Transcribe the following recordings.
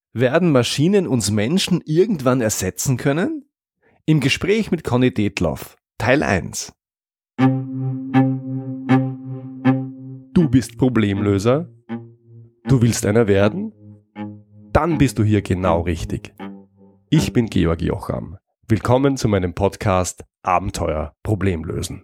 Werden Maschinen uns Menschen irgendwann ersetzen können? Im Gespräch mit Conny Detloff, Teil 1. Du bist Problemlöser? Du willst einer werden? Dann bist du hier genau richtig. Ich bin Georg Jocham. Willkommen zu meinem Podcast Abenteuer Problemlösen.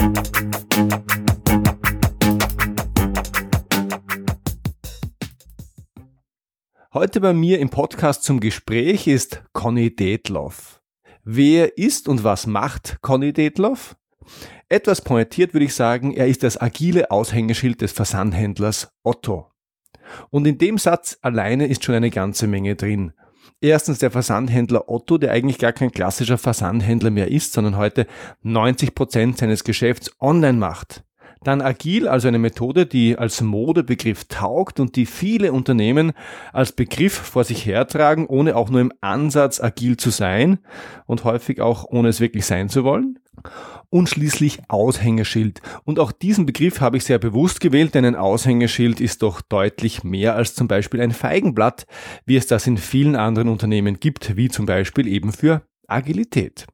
Heute bei mir im Podcast zum Gespräch ist Conny Detloff. Wer ist und was macht Conny Detloff? Etwas pointiert würde ich sagen, er ist das agile Aushängeschild des Versandhändlers Otto. Und in dem Satz alleine ist schon eine ganze Menge drin. Erstens der Versandhändler Otto, der eigentlich gar kein klassischer Versandhändler mehr ist, sondern heute 90% seines Geschäfts online macht. Dann agil, also eine Methode, die als Modebegriff taugt und die viele Unternehmen als Begriff vor sich hertragen, ohne auch nur im Ansatz agil zu sein und häufig auch ohne es wirklich sein zu wollen. Und schließlich Aushängeschild. Und auch diesen Begriff habe ich sehr bewusst gewählt, denn ein Aushängeschild ist doch deutlich mehr als zum Beispiel ein Feigenblatt, wie es das in vielen anderen Unternehmen gibt, wie zum Beispiel eben für Agilität.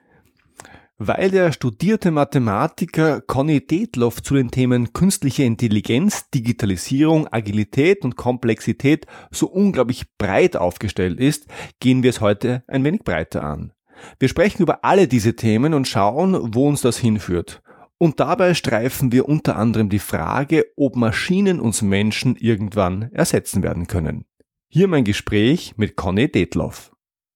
Weil der studierte Mathematiker Conny Detloff zu den Themen künstliche Intelligenz, Digitalisierung, Agilität und Komplexität so unglaublich breit aufgestellt ist, gehen wir es heute ein wenig breiter an. Wir sprechen über alle diese Themen und schauen, wo uns das hinführt. Und dabei streifen wir unter anderem die Frage, ob Maschinen uns Menschen irgendwann ersetzen werden können. Hier mein Gespräch mit Conny Detloff.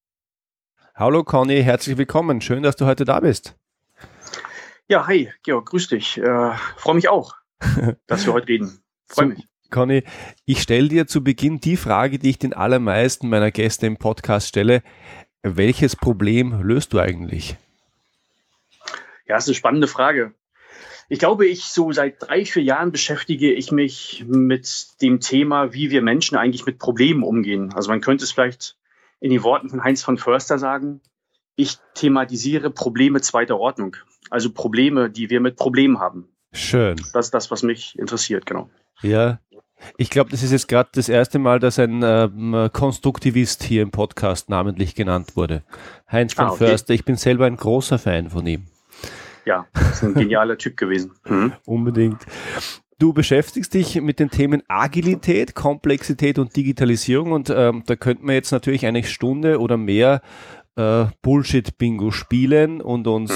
Hallo Conny, herzlich willkommen. Schön, dass du heute da bist. Ja, hi, Georg, grüß dich. Freue mich auch, dass wir heute reden. Freue mich. Conny, ich stelle dir zu Beginn die Frage, die ich den allermeisten meiner Gäste im Podcast stelle. Welches Problem löst du eigentlich? Ja, das ist eine spannende Frage. Ich glaube, so seit 3-4 Jahren beschäftige ich mich mit dem Thema, wie wir Menschen eigentlich mit Problemen umgehen. Also man könnte es vielleicht in den Worten von Heinz von Förster sagen, ich thematisiere Probleme zweiter Ordnung. Also Probleme, die wir mit Problemen haben. Schön. Das ist das, was mich interessiert, genau. Ja, ich glaube, das ist jetzt gerade das erste Mal, dass ein Konstruktivist hier im Podcast namentlich genannt wurde. Heinz von Förster, ich bin selber ein großer Fan von ihm. Ja, das ist ein genialer Typ gewesen. Unbedingt. Du beschäftigst dich mit den Themen Agilität, Komplexität und Digitalisierung und da könnten wir jetzt natürlich eine Stunde oder mehr Bullshit-Bingo spielen und uns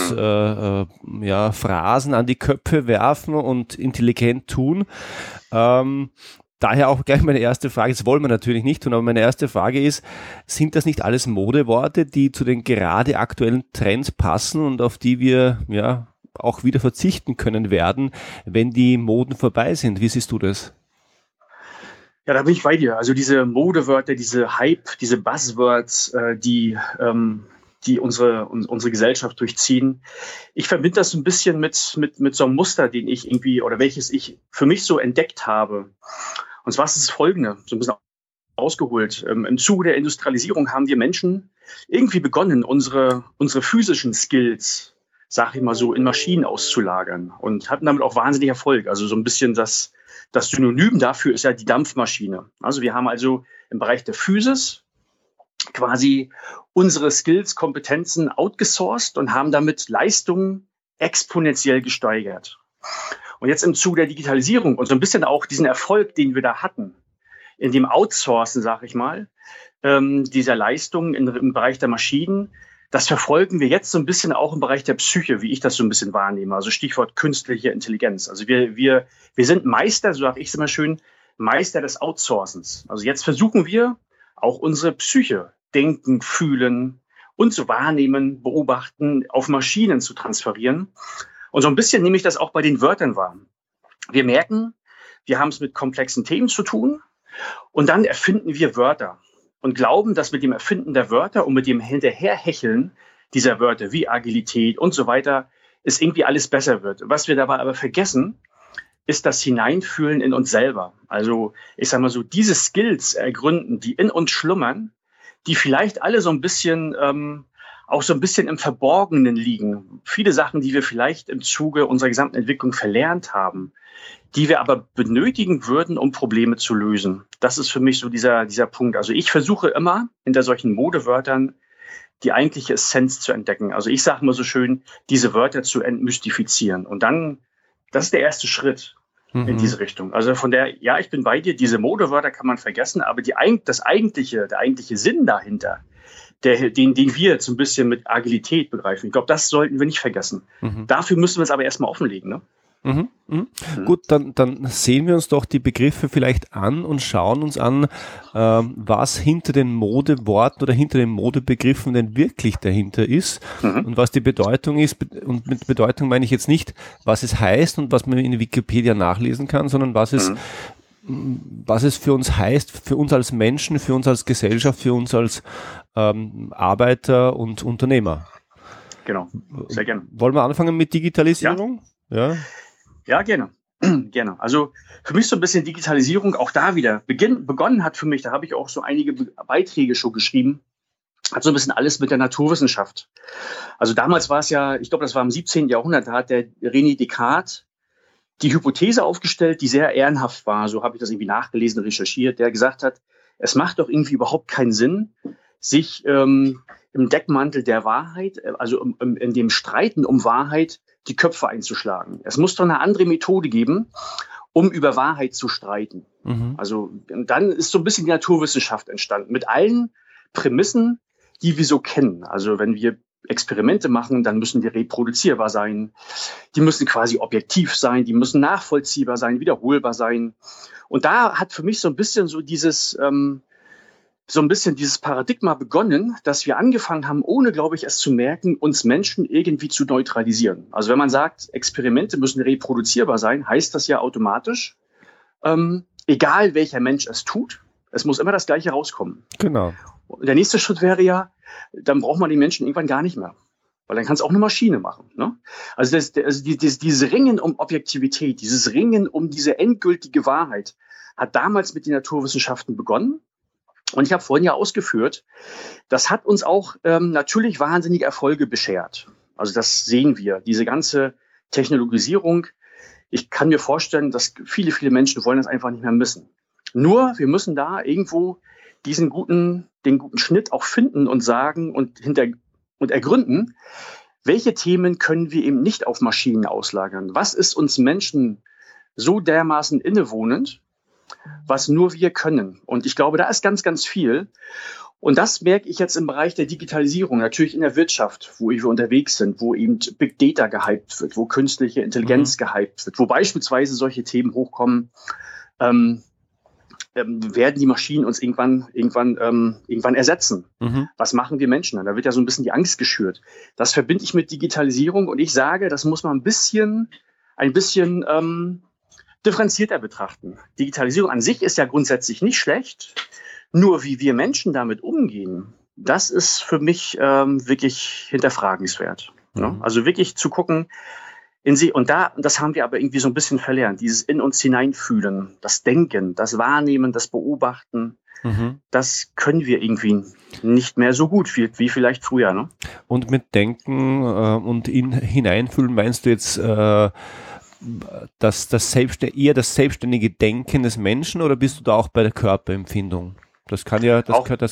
Phrasen an die Köpfe werfen und intelligent tun. Daher auch gleich meine erste Frage, das wollen wir natürlich nicht tun, aber meine erste Frage ist, sind das nicht alles Modeworte, die zu den gerade aktuellen Trends passen und auf die wir auch wieder verzichten können werden, wenn die Moden vorbei sind? Wie siehst du das? Ja, da bin ich bei dir. Also diese Modewörter, diese Hype, diese Buzzwords, die unsere Gesellschaft durchziehen. Ich verbinde das so ein bisschen mit so einem Muster, den ich irgendwie oder welches ich für mich so entdeckt habe. Und zwar ist es das Folgende, so ein bisschen ausgeholt. Im Zuge der Industrialisierung haben wir Menschen irgendwie begonnen, unsere physischen Skills, sag ich mal so, in Maschinen auszulagern und hatten damit auch wahnsinnig Erfolg. Also so ein bisschen das Synonym dafür ist ja die Dampfmaschine. Also wir haben also im Bereich der Physis quasi unsere Skills, Kompetenzen outgesourced und haben damit Leistungen exponentiell gesteigert. Und jetzt im Zuge der Digitalisierung und so ein bisschen auch diesen Erfolg, den wir da hatten, in dem Outsourcen, sag ich mal, dieser Leistungen im Bereich der Maschinen, das verfolgen wir jetzt so ein bisschen auch im Bereich der Psyche, wie ich das so ein bisschen wahrnehme. Also Stichwort künstliche Intelligenz. Also wir sind Meister, so sage ich es immer schön, Meister des Outsourcens. Also jetzt versuchen wir auch unsere Psyche, denken, fühlen und so wahrnehmen, beobachten, auf Maschinen zu transferieren. Und so ein bisschen nehme ich das auch bei den Wörtern wahr. Wir merken, wir haben es mit komplexen Themen zu tun und dann erfinden wir Wörter. Und glauben, dass mit dem Erfinden der Wörter und mit dem Hinterherhecheln dieser Wörter wie Agilität und so weiter es irgendwie alles besser wird. Was wir dabei aber vergessen, ist das Hineinfühlen in uns selber. Also ich sage mal so, diese Skills ergründen, die in uns schlummern, die vielleicht alle so ein bisschen auch so ein bisschen im Verborgenen liegen. Viele Sachen, die wir vielleicht im Zuge unserer gesamten Entwicklung verlernt haben, die wir aber benötigen würden, um Probleme zu lösen. Das ist für mich so dieser Punkt. Also ich versuche immer, hinter solchen Modewörtern die eigentliche Essenz zu entdecken. Also ich sage mal so schön, diese Wörter zu entmystifizieren. Und dann, das ist der erste Schritt in diese Richtung. Also von ja, ich bin bei dir, diese Modewörter kann man vergessen, aber der eigentliche Sinn dahinter, den wir so ein bisschen mit Agilität begreifen, ich glaube, das sollten wir nicht vergessen. Dafür müssen wir es aber erstmal offenlegen, ne? Gut, dann sehen wir uns doch die Begriffe vielleicht an und schauen uns an, was hinter den Modeworten oder hinter den Modebegriffen denn wirklich dahinter ist und was die Bedeutung ist. Und mit Bedeutung meine ich jetzt nicht, was es heißt und was man in Wikipedia nachlesen kann, sondern was es für uns heißt, für uns als Menschen, für uns als Gesellschaft, für uns als Arbeiter und Unternehmer. Genau, sehr gerne. Wollen wir anfangen mit Digitalisierung? Ja, gerne. Gerne. Also für mich so ein bisschen Digitalisierung auch da wieder begonnen hat für mich, da habe ich auch so einige Beiträge schon geschrieben, hat so ein bisschen alles mit der Naturwissenschaft. Also damals war es ja, ich glaube, das war im 17. Jahrhundert, da hat der René Descartes die Hypothese aufgestellt, die sehr ehrenhaft war, so habe ich das irgendwie nachgelesen, recherchiert, der gesagt hat, es macht doch irgendwie überhaupt keinen Sinn, sich im Deckmantel der Wahrheit, also in dem Streiten um Wahrheit, die Köpfe einzuschlagen. Es muss doch eine andere Methode geben, um über Wahrheit zu streiten. Also dann ist so ein bisschen die Naturwissenschaft entstanden, mit allen Prämissen, die wir so kennen. Also wenn wir Experimente machen, dann müssen die reproduzierbar sein, die müssen quasi objektiv sein, die müssen nachvollziehbar sein, wiederholbar sein. Und da hat für mich so ein bisschen dieses Paradigma begonnen, dass wir angefangen haben, ohne, glaube ich, es zu merken, uns Menschen irgendwie zu neutralisieren. Also wenn man sagt, Experimente müssen reproduzierbar sein, heißt das ja automatisch, egal welcher Mensch es tut, es muss immer das Gleiche rauskommen. Genau. Und der nächste Schritt wäre ja, dann braucht man die Menschen irgendwann gar nicht mehr. Weil dann kann es auch eine Maschine machen. Ne? Also dieses Ringen um Objektivität, dieses Ringen um diese endgültige Wahrheit hat damals mit den Naturwissenschaften begonnen. Und ich habe vorhin ja ausgeführt, das hat uns auch natürlich wahnsinnige Erfolge beschert. Also das sehen wir, diese ganze Technologisierung. Ich kann mir vorstellen, dass viele, viele Menschen wollen das einfach nicht mehr missen. Nur wir müssen da irgendwo den guten Schnitt auch finden und sagen und ergründen, welche Themen können wir eben nicht auf Maschinen auslagern. Was ist uns Menschen so dermaßen innewohnend, was nur wir können. Und ich glaube, da ist ganz, ganz viel. Und das merke ich jetzt im Bereich der Digitalisierung, natürlich in der Wirtschaft, wo wir unterwegs sind, wo eben Big Data gehypt wird, wo künstliche Intelligenz gehypt wird, wo beispielsweise solche Themen hochkommen, werden die Maschinen uns irgendwann ersetzen. Was machen wir Menschen dann? Da wird ja so ein bisschen die Angst geschürt. Das verbinde ich mit Digitalisierung und ich sage, das muss man ein bisschen differenzierter betrachten. Digitalisierung an sich ist ja grundsätzlich nicht schlecht, nur wie wir Menschen damit umgehen, das ist für mich wirklich hinterfragenswert. Ne? Also wirklich zu gucken, das haben wir aber irgendwie so ein bisschen verlernt, dieses in uns hineinfühlen, das Denken, das Wahrnehmen, das Beobachten, das können wir irgendwie nicht mehr so gut wie vielleicht früher. Ne? Und mit Denken und hineinfühlen meinst du jetzt das selbstständige Denken des Menschen oder bist du da auch bei der Körperempfindung? Das kann ja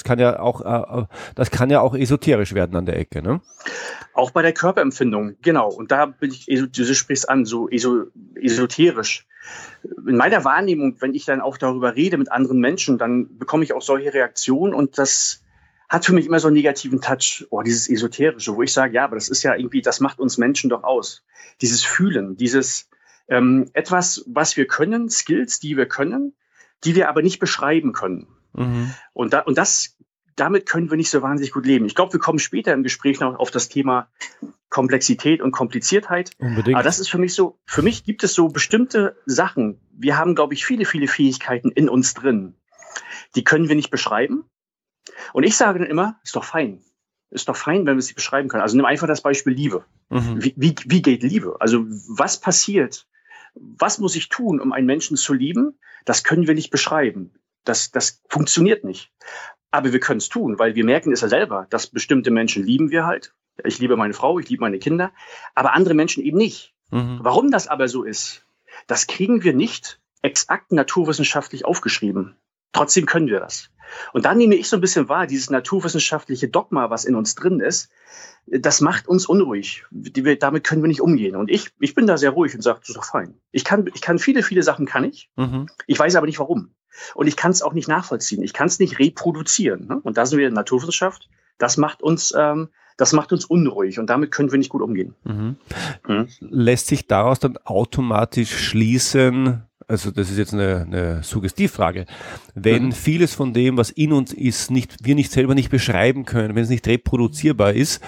auch esoterisch werden an der Ecke, ne? Auch bei der Körperempfindung, genau. Und da bin ich, du sprichst an, so esoterisch. In meiner Wahrnehmung, wenn ich dann auch darüber rede mit anderen Menschen, dann bekomme ich auch solche Reaktionen und das hat für mich immer so einen negativen Touch. Oh, dieses Esoterische, wo ich sage, ja, aber das ist ja irgendwie, das macht uns Menschen doch aus. Dieses Fühlen, dieses etwas, was wir können, Skills, die wir können, die wir aber nicht beschreiben können. Und damit können wir nicht so wahnsinnig gut leben. Ich glaube, wir kommen später im Gespräch noch auf das Thema Komplexität und Kompliziertheit. Unbedingt. Aber das ist für mich gibt es so bestimmte Sachen. Wir haben, glaube ich, viele, viele Fähigkeiten in uns drin. Die können wir nicht beschreiben. Und ich sage dann immer, ist doch fein. Ist doch fein, wenn wir sie beschreiben können. Also nimm einfach das Beispiel Liebe. Wie geht Liebe? Also was passiert? Was muss ich tun, um einen Menschen zu lieben? Das können wir nicht beschreiben. Das funktioniert nicht. Aber wir können es tun, weil wir merken es ja selber, dass bestimmte Menschen lieben wir halt. Ich liebe meine Frau, ich liebe meine Kinder, aber andere Menschen eben nicht. Warum das aber so ist, Das kriegen wir nicht exakt naturwissenschaftlich aufgeschrieben. Trotzdem können wir das. Und da nehme ich so ein bisschen wahr, dieses naturwissenschaftliche Dogma, was in uns drin ist, das macht uns unruhig. Damit können wir nicht umgehen. Und ich bin da sehr ruhig und sage, das ist doch fein. Ich kann viele, viele Sachen kann ich. Ich weiß aber nicht warum. Und ich kann es auch nicht nachvollziehen. Ich kann es nicht reproduzieren. Ne? Und da sind wir in der Naturwissenschaft. Das macht uns unruhig und damit können wir nicht gut umgehen. Lässt sich daraus dann automatisch schließen, also das ist jetzt eine Suggestivfrage, wenn vieles von dem, was in uns ist, wir nicht selber nicht beschreiben können, wenn es nicht reproduzierbar ist,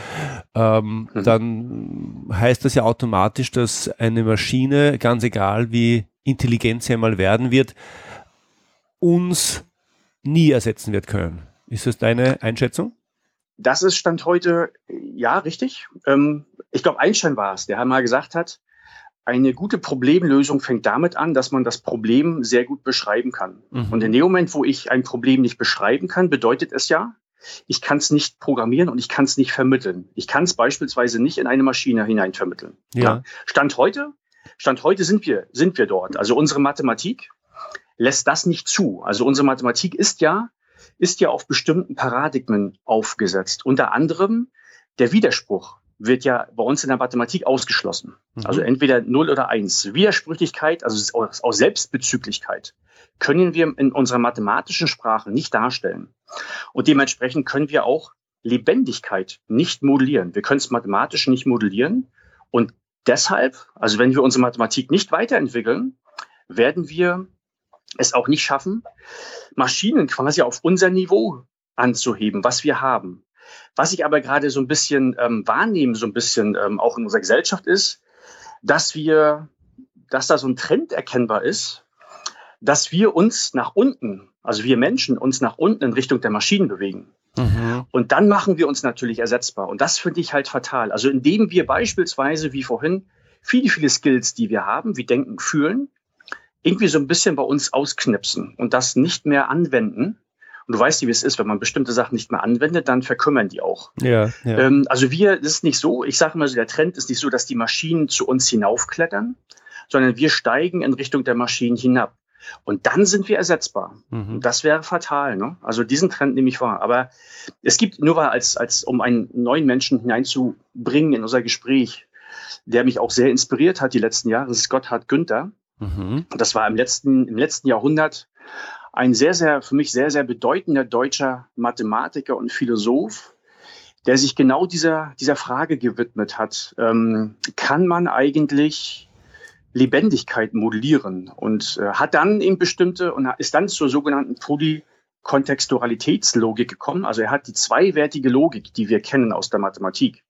dann heißt das ja automatisch, dass eine Maschine, ganz egal wie intelligent sie einmal werden wird, uns nie ersetzen wird können. Ist das deine Einschätzung? Das ist Stand heute, ja, richtig. Ich glaube, Einstein war es, der mal gesagt hat, eine gute Problemlösung fängt damit an, dass man das Problem sehr gut beschreiben kann. Und in dem Moment, wo ich ein Problem nicht beschreiben kann, bedeutet es ja, ich kann es nicht programmieren und ich kann es nicht vermitteln. Ich kann es beispielsweise nicht in eine Maschine hinein vermitteln. Ja. Stand heute sind wir dort. Also unsere Mathematik lässt das nicht zu. Also unsere Mathematik ist ja auf bestimmten Paradigmen aufgesetzt. Unter anderem der Widerspruch wird ja bei uns in der Mathematik ausgeschlossen. Also entweder 0 oder 1. Widersprüchlichkeit, also aus Selbstbezüglichkeit, können wir in unserer mathematischen Sprache nicht darstellen. Und dementsprechend können wir auch Lebendigkeit nicht modellieren. Wir können es mathematisch nicht modellieren. Und deshalb, also wenn wir unsere Mathematik nicht weiterentwickeln, werden wir es auch nicht schaffen, Maschinen quasi auf unser Niveau anzuheben, was wir haben. Was ich aber gerade so ein bisschen wahrnehme, so ein bisschen auch in unserer Gesellschaft ist, dass da so ein Trend erkennbar ist, dass wir uns nach unten, also wir Menschen uns nach unten in Richtung der Maschinen bewegen. Und dann machen wir uns natürlich ersetzbar. Und das finde ich halt fatal. Also indem wir beispielsweise, wie vorhin, viele, viele Skills, die wir haben, wie Denken, Fühlen, irgendwie so ein bisschen bei uns ausknipsen und das nicht mehr anwenden. Und du weißt, wie es ist, wenn man bestimmte Sachen nicht mehr anwendet, dann verkümmern die auch. Ja. Also das ist nicht so, ich sage mal so, der Trend ist nicht so, dass die Maschinen zu uns hinaufklettern, sondern wir steigen in Richtung der Maschinen hinab. Und dann sind wir ersetzbar. Und das wäre fatal. Ne? Also diesen Trend nehme ich wahr. Aber es gibt, nur weil um einen neuen Menschen hineinzubringen in unser Gespräch, der mich auch sehr inspiriert hat die letzten Jahre, das ist Gotthard Günther. Das war im letzten Jahrhundert ein für mich sehr, sehr bedeutender deutscher Mathematiker und Philosoph, der sich genau dieser Frage gewidmet hat. Kann man eigentlich Lebendigkeit modellieren? Und hat dann eben ist dann zur sogenannten Polykontextualitätslogik gekommen. Also er hat die zweiwertige Logik, die wir kennen aus der Mathematik,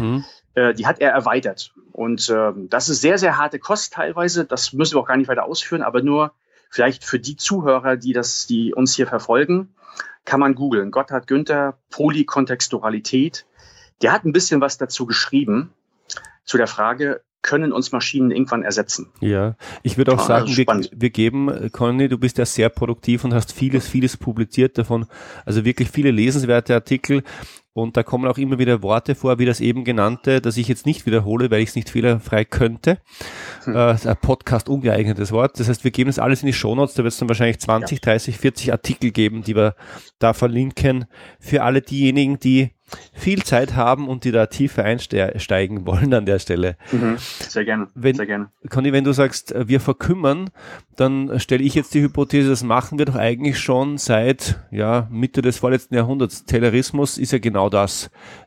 die hat er erweitert. Und das ist sehr, sehr harte Kost teilweise. Das müssen wir auch gar nicht weiter ausführen, aber nur vielleicht für die Zuhörer, die uns hier verfolgen, kann man googeln. Gotthard Günther, Polykontextualität. Der hat ein bisschen was dazu geschrieben, zu der Frage, können uns Maschinen irgendwann ersetzen? Ja, ich würde auch sagen, wir geben, Conny, du bist ja sehr produktiv und hast vieles publiziert davon, also wirklich viele lesenswerte Artikel. Und da kommen auch immer wieder Worte vor, wie das eben genannte, das ich jetzt nicht wiederhole, weil ich es nicht fehlerfrei könnte. Ein Podcast ungeeignetes Wort. Das heißt, wir geben das alles in die Shownotes. Da wird es dann wahrscheinlich 20, 30, 40 Artikel geben, die wir da verlinken. Für alle diejenigen, die viel Zeit haben und die da tiefer einsteigen wollen an der Stelle. Sehr gerne. Conny, wenn du sagst, wir verkümmern, dann stelle ich jetzt die Hypothese, das machen wir doch eigentlich schon seit Mitte des vorletzten Jahrhunderts. Taylorismus ist ja genau das.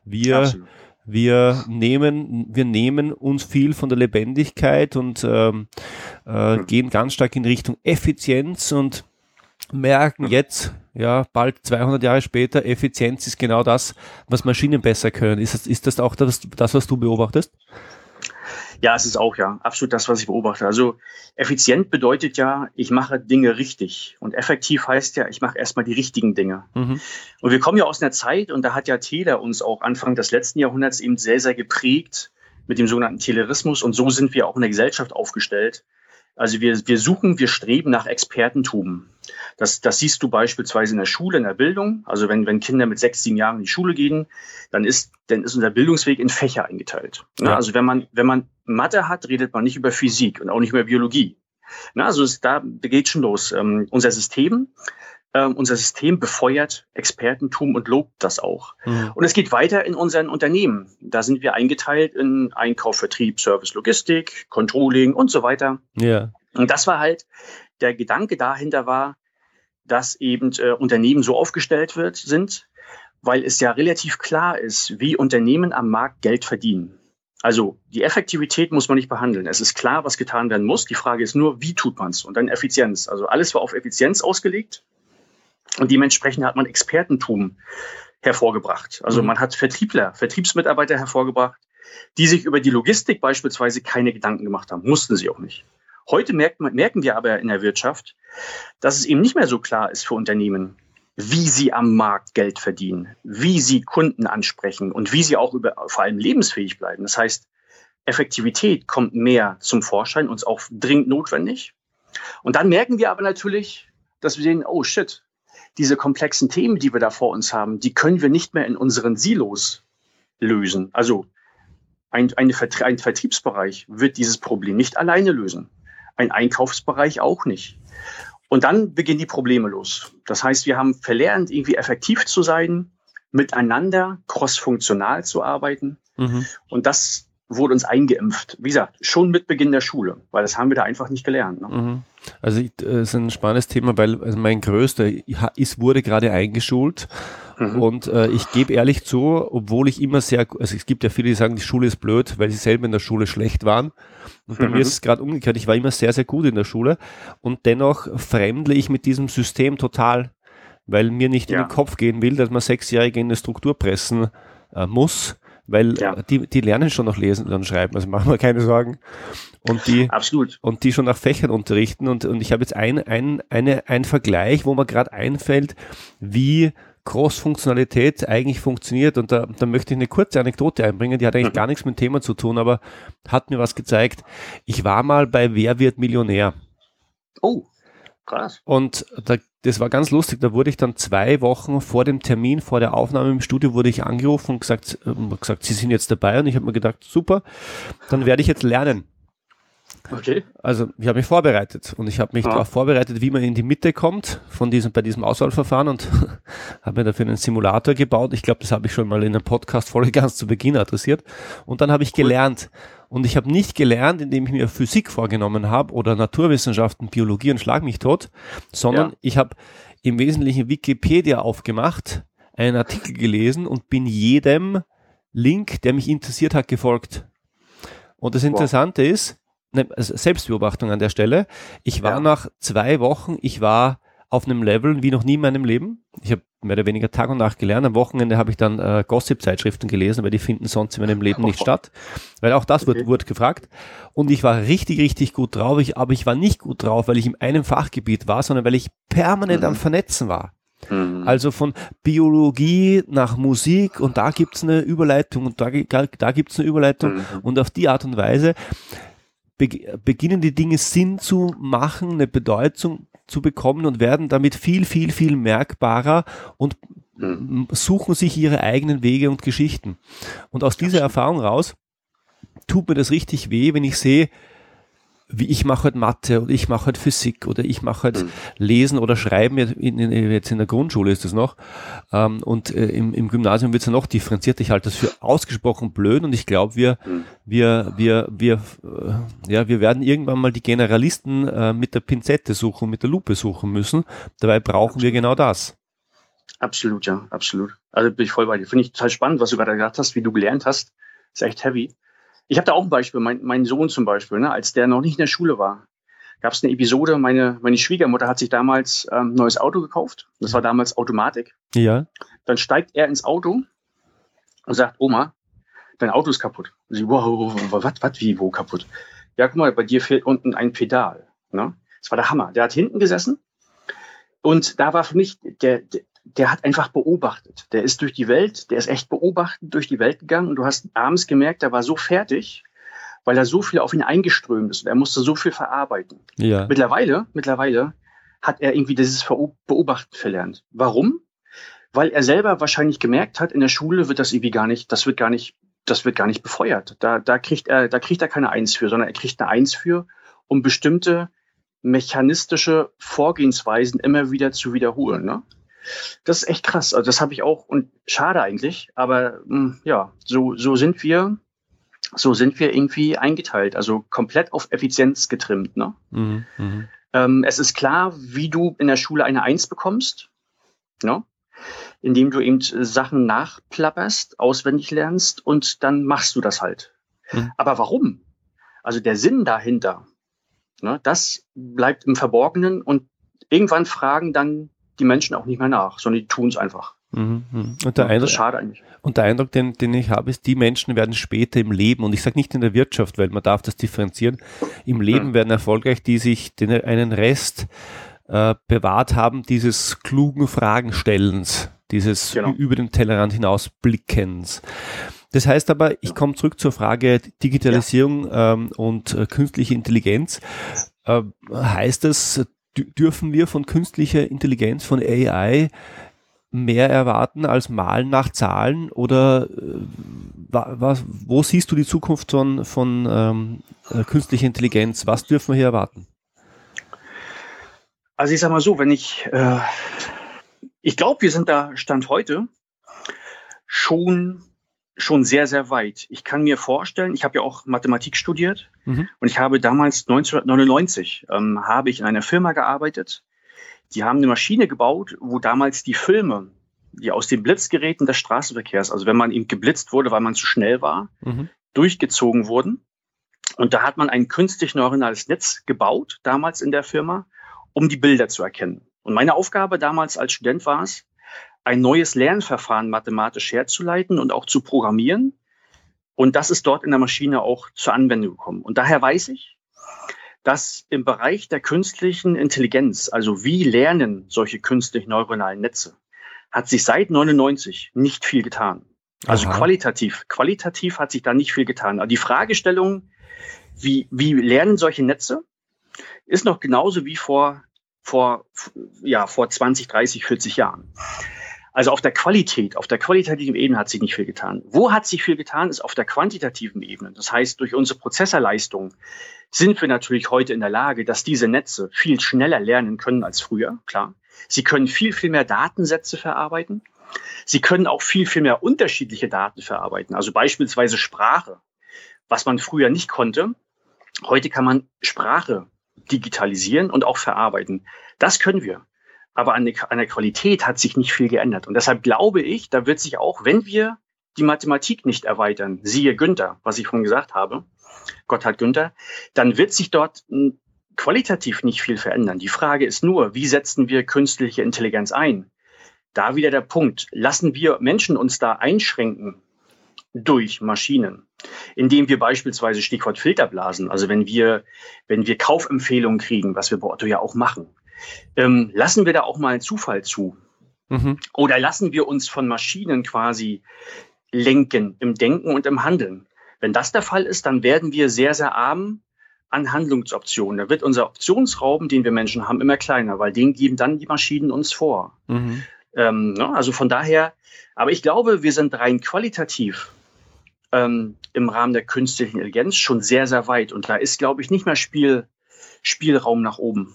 Wir nehmen uns viel von der Lebendigkeit und gehen ganz stark in Richtung Effizienz und merken jetzt, bald 200 Jahre später, Effizienz ist genau das, was Maschinen besser können. Ist das auch das, was du beobachtest? Ja, es ist auch absolut das, was ich beobachte. Also effizient bedeutet ja, ich mache Dinge richtig. Und effektiv heißt ja, ich mache erstmal die richtigen Dinge. Und wir kommen ja aus einer Zeit, und da hat ja Taylor uns auch Anfang des letzten Jahrhunderts eben sehr, sehr geprägt mit dem sogenannten Taylorismus. Und so sind wir auch in der Gesellschaft aufgestellt. Also wir streben nach Expertentum. Das siehst du beispielsweise in der Schule, in der Bildung. Also wenn Kinder mit 6, 7 Jahren in die Schule gehen, dann ist unser Bildungsweg in Fächer eingeteilt. Ja. Also wenn man Mathe hat, redet man nicht über Physik und auch nicht über Biologie. Na, also da geht schon los. Unser System befeuert Expertentum und lobt das auch. Mhm. Und es geht weiter in unseren Unternehmen. Da sind wir eingeteilt in Einkauf, Vertrieb, Service, Logistik, Controlling und so weiter. Ja. Und das war halt, der Gedanke dahinter war, dass eben Unternehmen so aufgestellt sind, weil es ja relativ klar ist, wie Unternehmen am Markt Geld verdienen. Also die Effektivität muss man nicht behandeln. Es ist klar, was getan werden muss. Die Frage ist nur, wie tut man es? Und dann Effizienz. Also alles war auf Effizienz ausgelegt. Und dementsprechend hat man Expertentum hervorgebracht. Also man hat Vertriebsmitarbeiter hervorgebracht, die sich über die Logistik beispielsweise keine Gedanken gemacht haben. Mussten sie auch nicht. Heute merken wir aber in der Wirtschaft, dass es eben nicht mehr so klar ist für Unternehmen, wie sie am Markt Geld verdienen, wie sie Kunden ansprechen und wie sie auch vor allem lebensfähig bleiben. Das heißt, Effektivität kommt mehr zum Vorschein, uns auch dringend notwendig. Und dann merken wir aber natürlich, dass wir sehen, oh shit, diese komplexen Themen, die wir da vor uns haben, die können wir nicht mehr in unseren Silos lösen. Also ein Vertriebsbereich wird dieses Problem nicht alleine lösen. Ein Einkaufsbereich auch nicht. Und dann beginnen die Probleme los. Das heißt, wir haben verlernt, irgendwie effektiv zu sein, miteinander crossfunktional zu arbeiten. Mhm. Und das wurde uns eingeimpft. Wie gesagt, schon mit Beginn der Schule, weil das haben wir da einfach nicht gelernt. Ne? Mhm. Also das ist ein spannendes Thema, weil mein Größter wurde gerade eingeschult. Mhm. Und ich gebe ehrlich zu, obwohl ich immer also es gibt ja viele, die sagen, die Schule ist blöd, weil sie selber in der Schule schlecht waren. Und bei mir ist es gerade umgekehrt. Ich war immer sehr, sehr gut in der Schule und dennoch fremdle ich mit diesem System total, weil mir nicht in den Kopf gehen will, dass man 6-Jährige in eine Struktur pressen muss, weil die lernen schon noch lesen und schreiben, also machen wir keine Sorgen. Und die schon nach Fächern unterrichten und ich habe jetzt einen Vergleich, wo mir gerade einfällt, wie Cross-Funktionalität eigentlich funktioniert, und da möchte ich eine kurze Anekdote einbringen, die hat eigentlich gar nichts mit dem Thema zu tun, aber hat mir was gezeigt. Ich war mal bei Wer wird Millionär? Oh, krass. Und das war ganz lustig, da wurde ich dann 2 Wochen vor dem Termin, vor der Aufnahme im Studio, wurde ich angerufen und gesagt, Sie sind jetzt dabei, und ich habe mir gedacht, super, dann werde ich jetzt lernen. Okay. Also ich habe mich vorbereitet und ich habe mich darauf vorbereitet, wie man in die Mitte kommt bei diesem Auswahlverfahren, und habe mir dafür einen Simulator gebaut. Ich glaube, das habe ich schon mal in einer Podcast-Folge ganz zu Beginn adressiert. Und dann habe ich gelernt. Und ich habe nicht gelernt, indem ich mir Physik vorgenommen habe oder Naturwissenschaften, Biologie und Schlag mich tot, sondern ich habe im Wesentlichen Wikipedia aufgemacht, einen Artikel gelesen und bin jedem Link, der mich interessiert hat, gefolgt. Und das Interessante ist, Selbstbeobachtung an der Stelle. Ich war nach 2 Wochen, ich war auf einem Level wie noch nie in meinem Leben. Ich habe mehr oder weniger Tag und Nacht gelernt. Am Wochenende habe ich dann Gossip-Zeitschriften gelesen, weil die finden sonst in meinem Leben nicht statt. Weil auch das wurde gefragt. Und ich war richtig, richtig gut drauf. Aber ich war nicht gut drauf, weil ich in einem Fachgebiet war, sondern weil ich permanent am Vernetzen war. Also von Biologie nach Musik, und da gibt's eine Überleitung und da gibt's eine Überleitung. Und auf die Art und Weise beginnen die Dinge Sinn zu machen, eine Bedeutung zu bekommen und werden damit viel, viel, viel merkbarer und suchen sich ihre eigenen Wege und Geschichten. Und aus dieser Erfahrung raus tut mir das richtig weh, wenn ich sehe, wie ich mache halt Mathe oder ich mache halt Physik oder ich mache halt Lesen oder Schreiben, jetzt in der Grundschule ist das noch, und im Gymnasium wird es ja noch differenziert. Ich halte das für ausgesprochen blöd, und ich glaube, wir werden irgendwann mal die Generalisten mit der Pinzette suchen, mit der Lupe suchen müssen. Dabei brauchen wir genau das. Absolut, ja, absolut. Also bin ich voll bei dir. Finde ich total spannend, was du gerade gesagt hast, wie du gelernt hast. Ist echt heavy. Ich habe da auch ein Beispiel, mein Sohn zum Beispiel, ne, als der noch nicht in der Schule war, gab es eine Episode, meine Schwiegermutter hat sich damals ein neues Auto gekauft. Das war damals Automatik. Ja. Dann steigt er ins Auto und sagt, Oma, dein Auto ist kaputt. Und sie, wow, was, wie, wo kaputt? Ja, guck mal, bei dir fehlt unten ein Pedal. Ne? Das war der Hammer. Der hat hinten gesessen, und da war für mich, der hat einfach beobachtet. Der ist echt beobachtend durch die Welt gegangen, und du hast abends gemerkt, der war so fertig, weil da so viel auf ihn eingeströmt ist, und er musste so viel verarbeiten. Ja. Mittlerweile hat er irgendwie dieses Beobachten verlernt. Warum? Weil er selber wahrscheinlich gemerkt hat, in der Schule wird das irgendwie das wird gar nicht befeuert. Da kriegt er keine 1 für, sondern er kriegt eine 1 für, um bestimmte mechanistische Vorgehensweisen immer wieder zu wiederholen. Ne? Das ist echt krass. Also das habe ich auch, und schade eigentlich, aber ja, so sind wir irgendwie eingeteilt, also komplett auf Effizienz getrimmt. Ne? Es ist klar, wie du in der Schule eine 1 bekommst, ne? Indem du eben Sachen nachplapperst, auswendig lernst und dann machst du das halt. Aber warum? Also der Sinn dahinter, ne, das bleibt im Verborgenen und irgendwann fragen dann die Menschen auch nicht mehr nach, sondern die tun es einfach. Und das ist schade eigentlich. Und der Eindruck, den ich habe, ist, die Menschen werden später im Leben, und ich sage nicht in der Wirtschaft, weil man darf das differenzieren, im Leben werden erfolgreich, die sich einen Rest bewahrt haben, dieses klugen Fragenstellens, dieses über den Tellerrand hinaus Blickens. Das heißt aber, ich komme zurück zur Frage Digitalisierung und künstliche Intelligenz. Heißt das, dürfen wir von künstlicher Intelligenz, von AI, mehr erwarten als Malen nach Zahlen? Oder wo siehst du die Zukunft von künstlicher Intelligenz? Was dürfen wir hier erwarten? Also ich sage mal so, wenn ich glaube, wir sind da Stand heute schon sehr, sehr weit. Ich kann mir vorstellen, ich habe ja auch Mathematik studiert und ich habe damals 1999 habe ich in einer Firma gearbeitet. Die haben eine Maschine gebaut, wo damals die Filme, die aus den Blitzgeräten des Straßenverkehrs, also wenn man eben geblitzt wurde, weil man zu schnell war, durchgezogen wurden. Und da hat man ein künstlich neuronales Netz gebaut, damals in der Firma, um die Bilder zu erkennen. Und meine Aufgabe damals als Student war es, ein neues Lernverfahren mathematisch herzuleiten und auch zu programmieren. Und das ist dort in der Maschine auch zur Anwendung gekommen. Und daher weiß ich, dass im Bereich der künstlichen Intelligenz, also wie lernen solche künstlich neuronalen Netze, hat sich seit 99 nicht viel getan. Also qualitativ hat sich da nicht viel getan. Aber die Fragestellung, wie lernen solche Netze, ist noch genauso wie vor 20, 30, 40 Jahren. Also auf der qualitativen Ebene hat sich nicht viel getan. Wo hat sich viel getan, ist auf der quantitativen Ebene. Das heißt, durch unsere Prozessorleistung sind wir natürlich heute in der Lage, dass diese Netze viel schneller lernen können als früher, klar. Sie können viel, viel mehr Datensätze verarbeiten. Sie können auch viel, viel mehr unterschiedliche Daten verarbeiten. Also beispielsweise Sprache, was man früher nicht konnte. Heute kann man Sprache digitalisieren und auch verarbeiten. Das können wir. Aber an der Qualität hat sich nicht viel geändert. Und deshalb glaube ich, da wird sich auch, wenn wir die Mathematik nicht erweitern, siehe Günther, was ich vorhin gesagt habe, Gotthard Günther, dann wird sich dort qualitativ nicht viel verändern. Die Frage ist nur, wie setzen wir künstliche Intelligenz ein? Da wieder der Punkt, lassen wir Menschen uns da einschränken durch Maschinen, indem wir beispielsweise Stichwort Filterblasen, also wenn wir Kaufempfehlungen kriegen, was wir bei Otto ja auch machen, lassen wir da auch mal einen Zufall zu? Oder lassen wir uns von Maschinen quasi lenken im Denken und im Handeln? Wenn das der Fall ist, dann werden wir sehr, sehr arm an Handlungsoptionen. Da wird unser Optionsraum, den wir Menschen haben, immer kleiner, weil den geben dann die Maschinen uns vor. Also von daher, aber ich glaube, wir sind rein qualitativ im Rahmen der künstlichen Intelligenz schon sehr, sehr weit. Und da ist, glaube ich, nicht mehr Spielraum nach oben.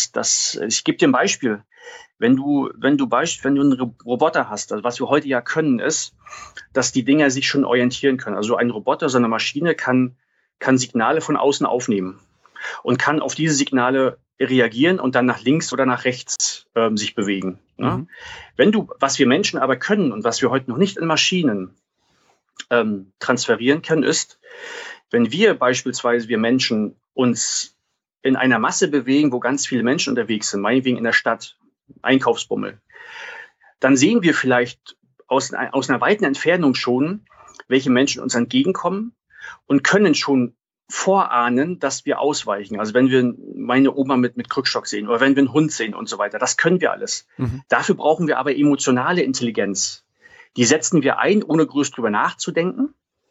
Ich gebe dir ein Beispiel. Wenn du einen Roboter hast, also was wir heute ja können, ist, dass die Dinger sich schon orientieren können. Also ein Roboter, so eine Maschine kann Signale von außen aufnehmen und kann auf diese Signale reagieren und dann nach links oder nach rechts sich bewegen. Ne? Was wir Menschen aber können und was wir heute noch nicht in Maschinen transferieren können, ist, wenn wir Menschen uns in einer Masse bewegen, wo ganz viele Menschen unterwegs sind, meinetwegen in der Stadt, Einkaufsbummel, dann sehen wir vielleicht aus einer weiten Entfernung schon, welche Menschen uns entgegenkommen und können schon vorahnen, dass wir ausweichen. Also wenn wir meine Oma mit Krückstock sehen oder wenn wir einen Hund sehen und so weiter, das können wir alles. Dafür brauchen wir aber emotionale Intelligenz. Die setzen wir ein, ohne groß drüber nachzudenken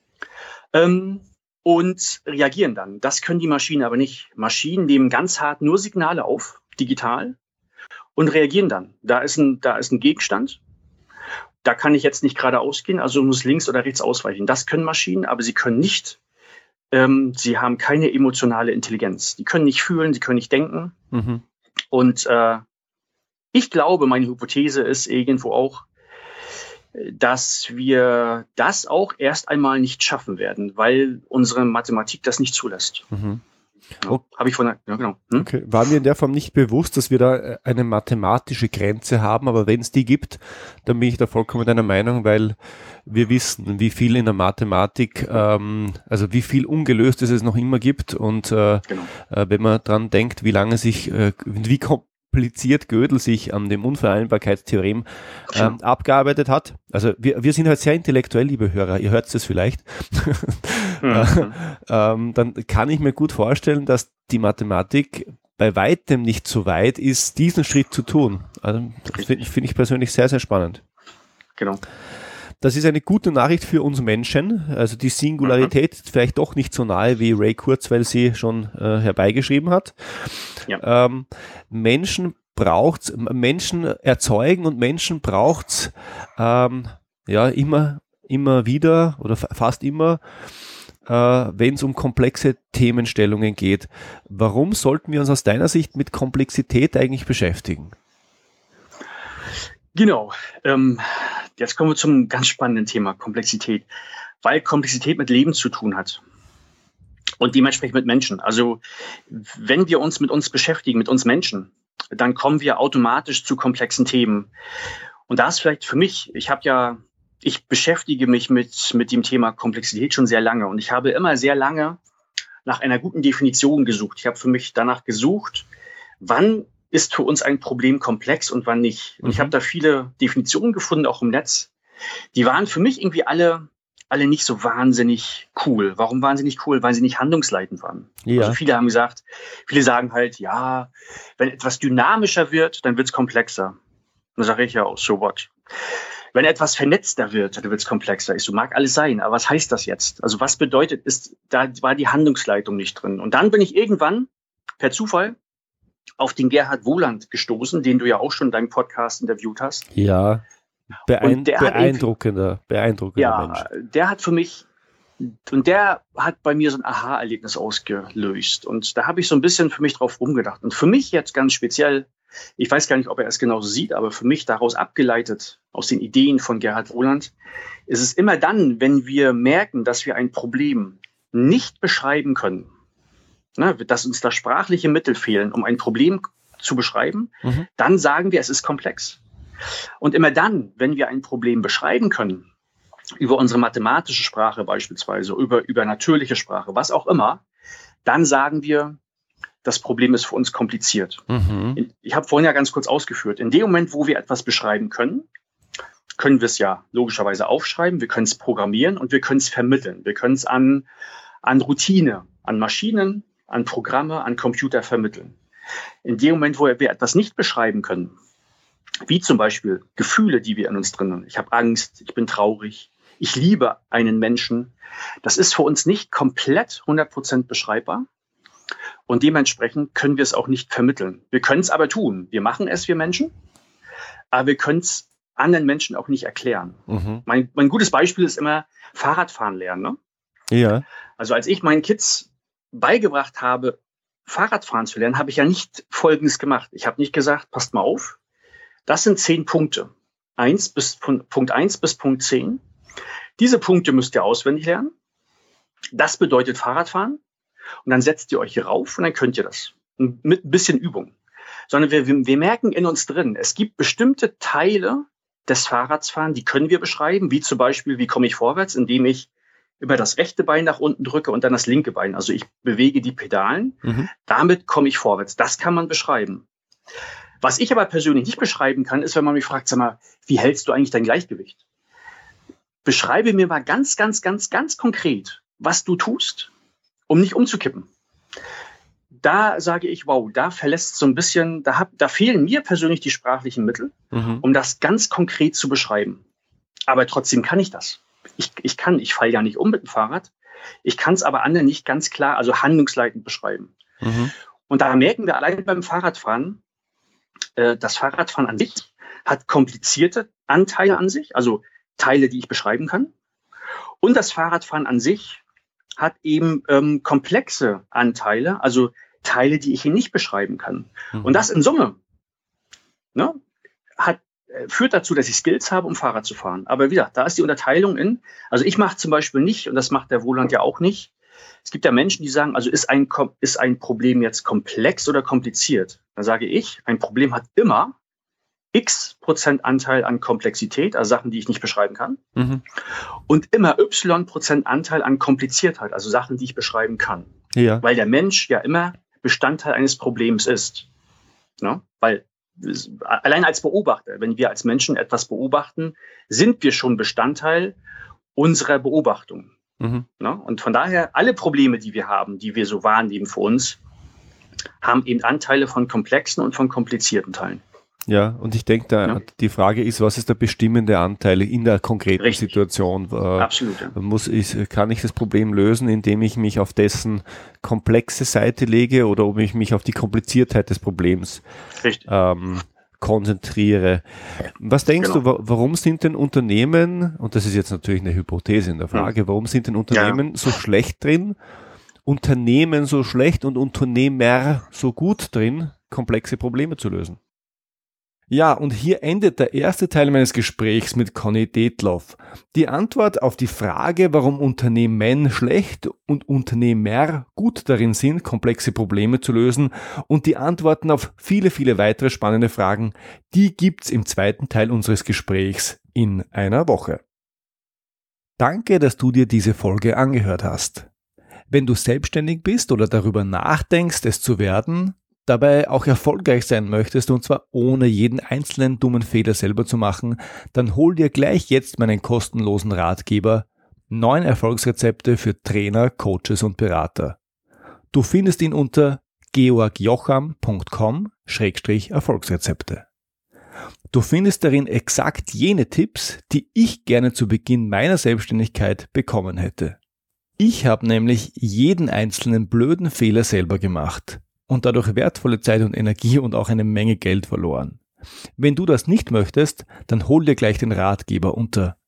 und reagieren dann. Das können die Maschinen aber nicht. Maschinen nehmen ganz hart nur Signale auf, digital, und reagieren dann. Da ist ein Gegenstand. Da kann ich jetzt nicht geradeaus gehen, also muss links oder rechts ausweichen. Das können Maschinen, aber sie können nicht sie haben keine emotionale Intelligenz. Die können nicht fühlen, sie können nicht denken. Mhm. Und ich glaube, meine Hypothese ist irgendwo auch, dass wir das auch erst einmal nicht schaffen werden, weil unsere Mathematik das nicht zulässt. Mhm. Ja, habe ich genau. Okay. War mir in der Form nicht bewusst, dass wir da eine mathematische Grenze haben, aber wenn es die gibt, dann bin ich da vollkommen deiner Meinung, weil wir wissen, wie viel in der Mathematik, also wie viel Ungelöstes es noch immer gibt und wenn man dran denkt, wie lange sich, wie kompliziert Gödel sich an dem Unvereinbarkeitstheorem abgearbeitet hat. Also wir sind halt sehr intellektuell, liebe Hörer, ihr hört es vielleicht. Dann kann ich mir gut vorstellen, dass die Mathematik bei weitem nicht so weit ist, diesen Schritt zu tun. Also das finde ich persönlich sehr, sehr spannend. Genau. Das ist eine gute Nachricht für uns Menschen. Also die Singularität ist vielleicht doch nicht so nahe, wie Ray Kurzweil sie schon herbeigeschrieben hat. Ja. Menschen erzeugen und Menschen braucht's immer wieder oder fast immer, wenn es um komplexe Themenstellungen geht. Warum sollten wir uns aus deiner Sicht mit Komplexität eigentlich beschäftigen? Genau. Jetzt kommen wir zum ganz spannenden Thema Komplexität, weil Komplexität mit Leben zu tun hat und dementsprechend mit Menschen. Also wenn wir uns mit uns beschäftigen, mit uns Menschen, dann kommen wir automatisch zu komplexen Themen. Und da ist vielleicht für mich, ich beschäftige mich mit dem Thema Komplexität schon sehr lange und ich habe immer sehr lange nach einer guten Definition gesucht. Ich habe für mich danach gesucht, wann ist für uns ein Problem komplex und wann nicht. Und ich habe da viele Definitionen gefunden, auch im Netz. Die waren für mich irgendwie alle nicht so wahnsinnig cool. Warum waren sie nicht cool? Weil sie nicht handlungsleitend waren. Ja. Also viele sagen halt, ja, wenn etwas dynamischer wird, dann wird es komplexer. Dann sage ich ja auch, so what? Wenn etwas vernetzter wird, dann wird es komplexer. Ich so, mag alles sein, aber was heißt das jetzt? Also was bedeutet, da war die Handlungsleitung nicht drin. Und dann bin ich irgendwann per Zufall auf den Gerhard Wohland gestoßen, den du ja auch schon in deinem Podcast interviewt hast. Ja, beeindruckender Mensch. Der hat für mich, und der hat bei mir so ein Aha-Erlebnis ausgelöst. Und da habe ich so ein bisschen für mich drauf rumgedacht. Und für mich jetzt ganz speziell, ich weiß gar nicht, ob er es genauso sieht, aber für mich daraus abgeleitet, aus den Ideen von Gerhard Wohland, ist es immer dann, wenn wir merken, dass wir ein Problem nicht beschreiben können, dass uns da sprachliche Mittel fehlen, um ein Problem zu beschreiben, dann sagen wir, es ist komplex. Und immer dann, wenn wir ein Problem beschreiben können, über unsere mathematische Sprache beispielsweise, über natürliche Sprache, was auch immer, dann sagen wir, das Problem ist für uns kompliziert. Ich habe vorhin ja ganz kurz ausgeführt, in dem Moment, wo wir etwas beschreiben können wir es ja logischerweise aufschreiben, wir können es programmieren und wir können es vermitteln. Wir können es an Routine, an Maschinen, an Programme, an Computer vermitteln. In dem Moment, wo wir etwas nicht beschreiben können, wie zum Beispiel Gefühle, die wir in uns drin haben. Ich habe Angst, ich bin traurig, ich liebe einen Menschen. Das ist für uns nicht komplett 100% beschreibbar. Und dementsprechend können wir es auch nicht vermitteln. Wir können es aber tun. Wir machen es, wir Menschen. Aber wir können es anderen Menschen auch nicht erklären. Mein gutes Beispiel ist immer Fahrradfahren lernen. Ne? Ja. Also als ich meinen Kids beigebracht habe, Fahrradfahren zu lernen, habe ich ja nicht Folgendes gemacht. Ich habe nicht gesagt, passt mal auf, das sind 10 Punkte. Punkt 1 bis Punkt 10. Diese Punkte müsst ihr auswendig lernen. Das bedeutet Fahrradfahren. Und dann setzt ihr euch hier rauf und dann könnt ihr das. Mit ein bisschen Übung. Sondern wir merken in uns drin, es gibt bestimmte Teile des Fahrradsfahren, die können wir beschreiben, wie zum Beispiel, wie komme ich vorwärts, indem ich über das rechte Bein nach unten drücke und dann das linke Bein. Also ich bewege die Pedalen. Damit komme ich vorwärts. Das kann man beschreiben. Was ich aber persönlich nicht beschreiben kann, ist, wenn man mich fragt, sag mal, wie hältst du eigentlich dein Gleichgewicht? Beschreibe mir mal ganz, ganz, ganz, ganz konkret, was du tust, um nicht umzukippen. Da sage ich, wow, da verlässt so ein bisschen, da fehlen mir persönlich die sprachlichen Mittel, um das ganz konkret zu beschreiben. Aber trotzdem kann ich das. Ich falle ja nicht um mit dem Fahrrad. Ich kann es aber anderen nicht ganz klar, also handlungsleitend beschreiben. Und da merken wir allein beim Fahrradfahren, das Fahrradfahren an sich hat komplizierte Anteile an sich, also Teile, die ich beschreiben kann. Und das Fahrradfahren an sich hat eben komplexe Anteile, also Teile, die ich hier nicht beschreiben kann. Und das in Summe, ne, führt dazu, dass ich Skills habe, um Fahrrad zu fahren. Aber wieder, da ist die Unterteilung also ich mache zum Beispiel nicht, und das macht der Roland ja auch nicht, es gibt ja Menschen, die sagen, also ist ein Problem jetzt komplex oder kompliziert? Dann sage ich, ein Problem hat immer x% Anteil an Komplexität, also Sachen, die ich nicht beschreiben kann, und immer y% Anteil an Kompliziertheit, also Sachen, die ich beschreiben kann. Ja. Weil der Mensch ja immer Bestandteil eines Problems ist. Ne? Weil allein als Beobachter, wenn wir als Menschen etwas beobachten, sind wir schon Bestandteil unserer Beobachtung. Ne? Und von daher, alle Probleme, die wir haben, die wir so wahrnehmen für uns, haben eben Anteile von komplexen und von komplizierten Teilen. Ja, und ich denke, die Frage ist, was ist der bestimmende Anteil in der konkreten Situation? Absolut. Ja. Kann ich das Problem lösen, indem ich mich auf dessen komplexe Seite lege oder ob ich mich auf die Kompliziertheit des Problems konzentriere? Was denkst du, warum sind denn Unternehmen, und das ist jetzt natürlich eine Hypothese in der Frage, warum sind denn Unternehmen so schlecht drin, Unternehmen so schlecht und Unternehmer so gut drin, komplexe Probleme zu lösen? Ja, und hier endet der erste Teil meines Gesprächs mit Conny Detloff. Die Antwort auf die Frage, warum Unternehmen schlecht und Unternehmer gut darin sind, komplexe Probleme zu lösen, und die Antworten auf viele, viele weitere spannende Fragen, die gibt's im zweiten Teil unseres Gesprächs in einer Woche. Danke, dass du dir diese Folge angehört hast. Wenn du selbstständig bist oder darüber nachdenkst, es zu werden, dabei auch erfolgreich sein möchtest, und zwar ohne jeden einzelnen dummen Fehler selber zu machen, dann hol dir gleich jetzt meinen kostenlosen Ratgeber 9 Erfolgsrezepte für Trainer, Coaches und Berater. Du findest ihn unter georgjocham.com/Erfolgsrezepte. Du findest darin exakt jene Tipps, die ich gerne zu Beginn meiner Selbstständigkeit bekommen hätte. Ich habe nämlich jeden einzelnen blöden Fehler selber gemacht und dadurch wertvolle Zeit und Energie und auch eine Menge Geld verloren. Wenn du das nicht möchtest, dann hol dir gleich den Ratgeber unter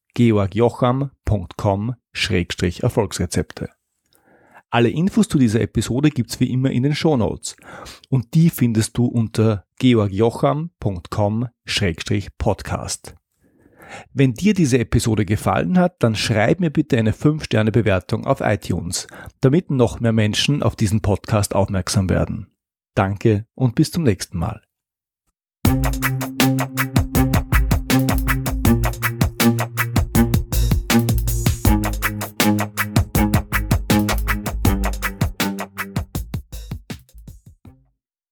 georgjocham.com/Erfolgsrezepte. Alle Infos zu dieser Episode gibt's wie immer in den Shownotes und die findest du unter georgjocham.com/podcast. Wenn dir diese Episode gefallen hat, dann schreib mir bitte eine 5-Sterne-Bewertung auf iTunes, damit noch mehr Menschen auf diesen Podcast aufmerksam werden. Danke und bis zum nächsten Mal.